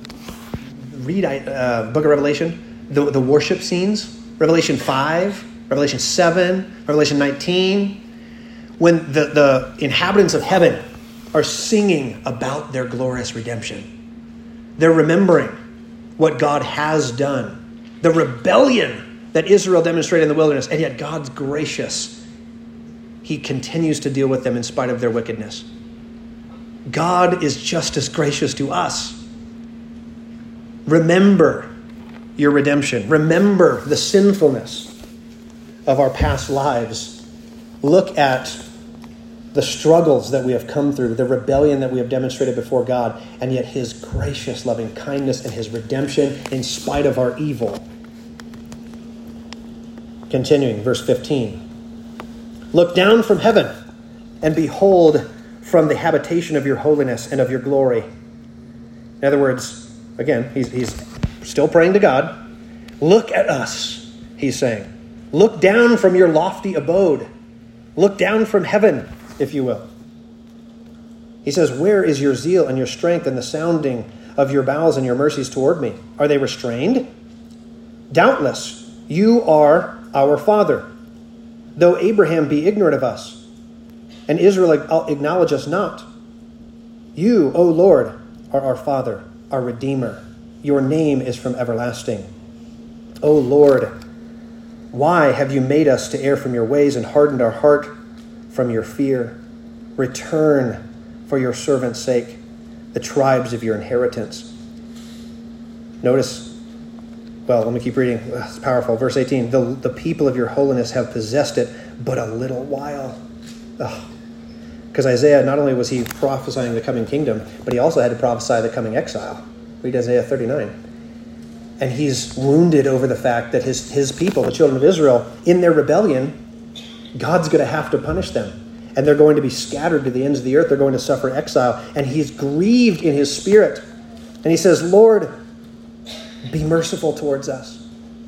read book of Revelation, the worship scenes, Revelation 5, Revelation 7, Revelation 19, when the inhabitants of heaven are singing about their glorious redemption. They're remembering what God has done, the rebellion that Israel demonstrated in the wilderness, and yet God's gracious. He continues to deal with them in spite of their wickedness. God is just as gracious to us. Remember your redemption. Remember the sinfulness of our past lives. Look at the struggles that we have come through, the rebellion that we have demonstrated before God, and yet his gracious loving kindness and his redemption in spite of our evil. Continuing, verse 15. Look down from heaven and behold from the habitation of your holiness and of your glory. In other words, again, he's still praying to God. Look at us, he's saying. Look down from your lofty abode. Look down from heaven, if you will. He says, where is your zeal and your strength and the sounding of your bowels and your mercies toward me? Are they restrained? Doubtless, you are our father, though Abraham be ignorant of us, and Israel acknowledge us not. You, O Lord, are our Father, our Redeemer. Your name is from everlasting. O Lord, why have you made us to err from your ways and hardened our heart from your fear? Return for your servant's sake the tribes of your inheritance. Notice, well, let me keep reading. It's powerful. Verse 18, the people of your holiness have possessed it but a little while. Because Isaiah, not only was he prophesying the coming kingdom, but he also had to prophesy the coming exile. Read Isaiah 39. And he's wounded over the fact that his people, the children of Israel, in their rebellion, God's going to have to punish them. And they're going to be scattered to the ends of the earth. They're going to suffer exile. And he's grieved in his spirit. And he says, Lord, be merciful towards us.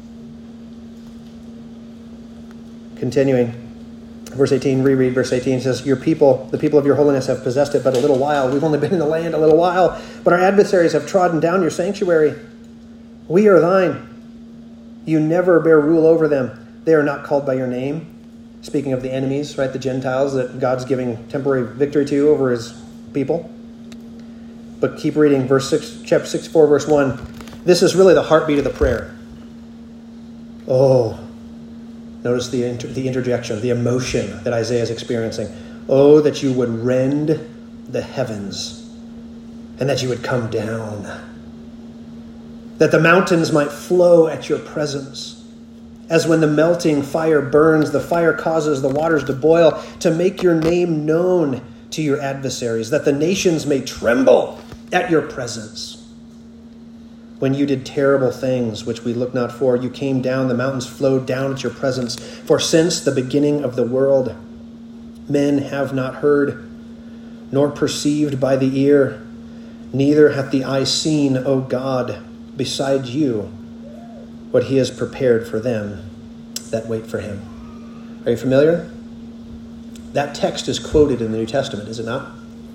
Continuing, verse 18, reread verse 18. It says, your people, the people of your holiness have possessed it but a little while. We've only been in the land a little while. But our adversaries have trodden down your sanctuary. We are thine. You never bear rule over them. They are not called by your name. Speaking of the enemies, right? The Gentiles that God's giving temporary victory to over his people. But keep reading verse 6, chapter 64, verse 1. This is really the heartbeat of the prayer. Oh, notice the interjection, the emotion that Isaiah is experiencing. Oh, that you would rend the heavens and that you would come down. That the mountains might flow at your presence. As when the melting fire burns, the fire causes the waters to boil, to make your name known to your adversaries, that the nations may tremble at your presence. When you did terrible things which we looked not for, you came down, the mountains flowed down at your presence. For since the beginning of the world, men have not heard, nor perceived by the ear, neither hath the eye seen, O God, beside you, what he has prepared for them that wait for him. Are you familiar? That text is quoted in the New Testament, is it not?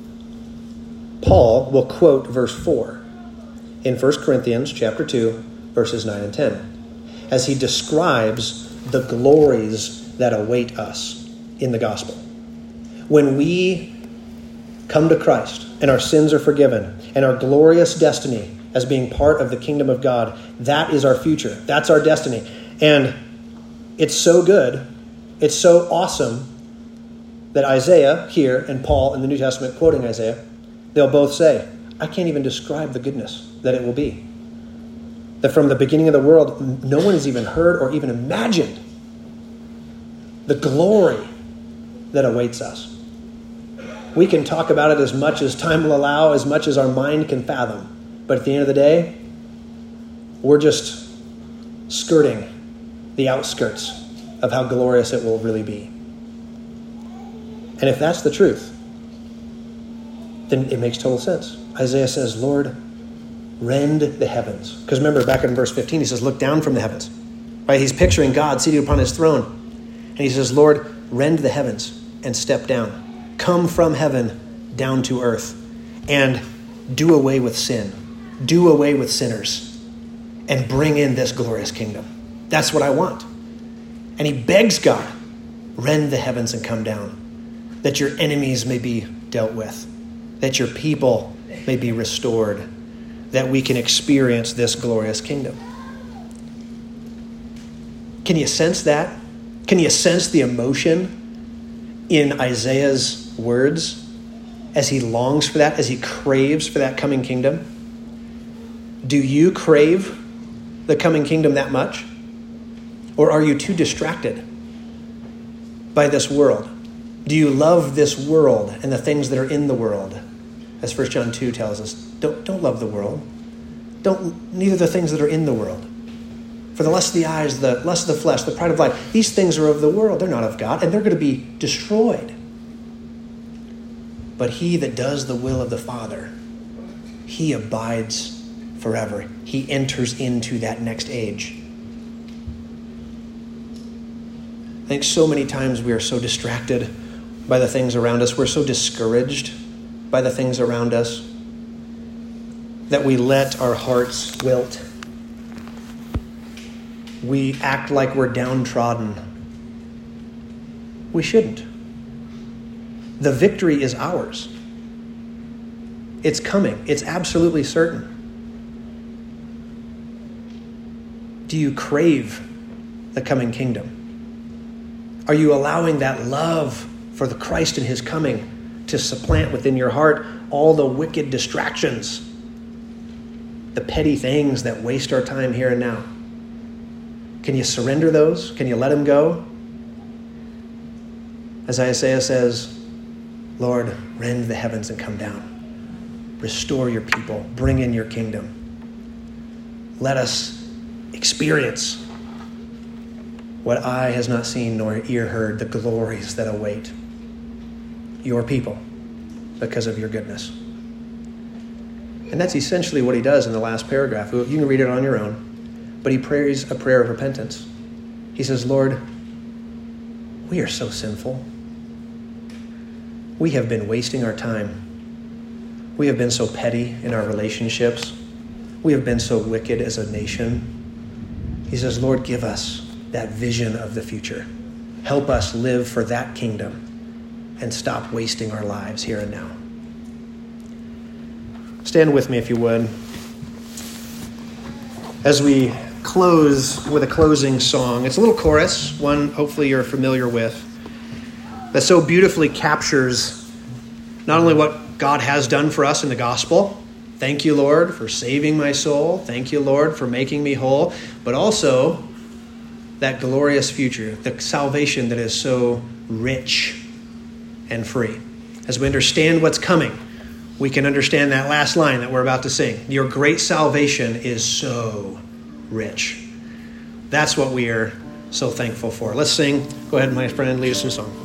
Paul will quote verse 4 in 1 Corinthians chapter 2, verses 9 and 10, as he describes the glories that await us in the gospel. When we come to Christ and our sins are forgiven and our glorious destiny as being part of the kingdom of God, that is our future. That's our destiny. And it's so good, it's so awesome that Isaiah here and Paul in the New Testament quoting Isaiah, they'll both say, I can't even describe the goodness that it will be. That from the beginning of the world, no one has even heard or even imagined the glory that awaits us. We can talk about it as much as time will allow, as much as our mind can fathom. But at the end of the day, we're just skirting the outskirts of how glorious it will really be. And if that's the truth, then it makes total sense. Isaiah says, Lord, rend the heavens. Because remember, back in verse 15, he says, look down from the heavens. Right? He's picturing God seated upon his throne. And he says, Lord, rend the heavens and step down. Come from heaven down to earth and do away with sin. Do away with sinners and bring in this glorious kingdom. That's what I want. And he begs God, rend the heavens and come down, that your enemies may be dealt with, that your people may be restored, that we can experience this glorious kingdom. Can you sense that? Can you sense the emotion in Isaiah's words as he longs for that, as he craves for that coming kingdom? Do you crave the coming kingdom that much? Or are you too distracted by this world? Do you love this world and the things that are in the world? As 1 John 2 tells us, don't love the world. Neither the things that are in the world. For the lust of the eyes, the lust of the flesh, the pride of life, these things are of the world. They're not of God, and they're going to be destroyed. But he that does the will of the Father, he abides forever. He enters into that next age. I think so many times we are so distracted by the things around us. We're so discouraged by the things around us that we let our hearts wilt. We act like we're downtrodden. We shouldn't. The victory is ours. It's coming. It's absolutely certain. Do you crave the coming kingdom? Are you allowing that love for the Christ and his coming to supplant within your heart all the wicked distractions, the petty things that waste our time here and now? Can you surrender those? Can you let them go? As Isaiah says, Lord, rend the heavens and come down. Restore your people. Bring in your kingdom. Let us experience what eye has not seen nor ear heard, the glories that await your people because of your goodness. And that's essentially what he does in the last paragraph. You can read it on your own, but he prays a prayer of repentance. He says, Lord, we are so sinful. We have been wasting our time. We have been so petty in our relationships. We have been so wicked as a nation. He says, Lord, give us that vision of the future. Help us live for that kingdom and stop wasting our lives here and now. Stand with me if you would. As we close with a closing song, it's a little chorus, one hopefully you're familiar with, that so beautifully captures not only what God has done for us in the gospel. Thank you, Lord, for saving my soul. Thank you, Lord, for making me whole. But also that glorious future, the salvation that is so rich and free. As we understand what's coming, we can understand that last line that we're about to sing. Your great salvation is so rich. That's what we are so thankful for. Let's sing. Go ahead, my friend, lead us in song.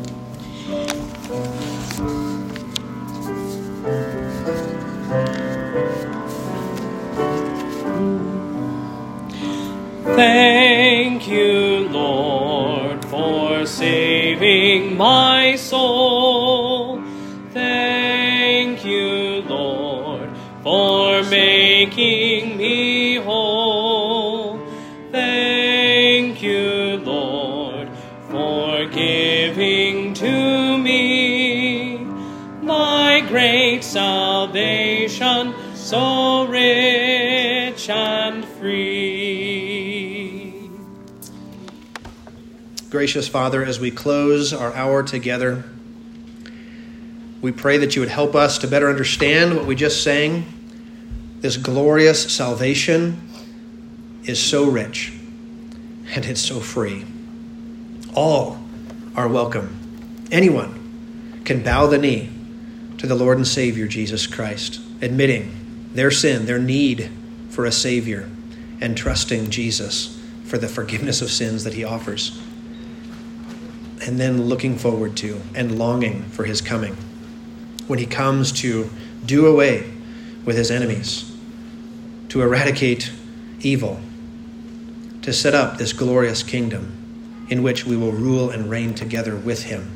Thank you, Lord, for saving my soul. Thank you, Lord, for making me whole. Thank you, Lord, for giving to me my great salvation, so rich and free. Gracious Father, as we close our hour together, we pray that you would help us to better understand what we just sang. This glorious salvation is so rich and it's so free. All are welcome. Anyone can bow the knee to the Lord and Savior, Jesus Christ, admitting their sin, their need for a Savior, and trusting Jesus for the forgiveness of sins that he offers. And then looking forward to and longing for his coming, when he comes to do away with his enemies, to eradicate evil, to set up this glorious kingdom in which we will rule and reign together with him.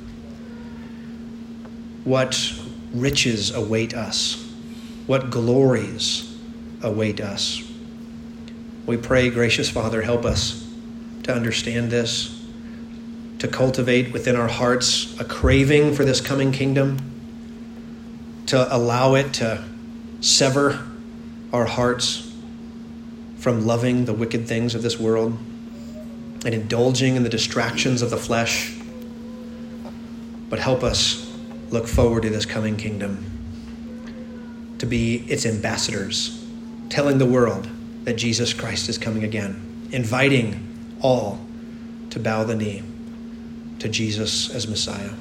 What riches await us. What glories await us. We pray, gracious Father, help us to understand this, to cultivate within our hearts a craving for this coming kingdom, to allow it to sever our hearts from loving the wicked things of this world and indulging in the distractions of the flesh. But help us look forward to this coming kingdom, to be its ambassadors, telling the world that Jesus Christ is coming again, inviting all to bow the knee to Jesus as Messiah.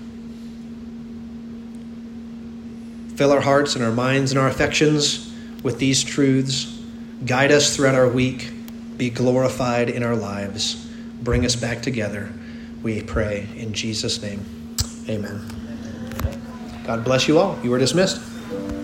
Fill our hearts and our minds and our affections with these truths. Guide us throughout our week. Be glorified in our lives. Bring us back together, we pray in Jesus' name. Amen. God bless you all. You are dismissed.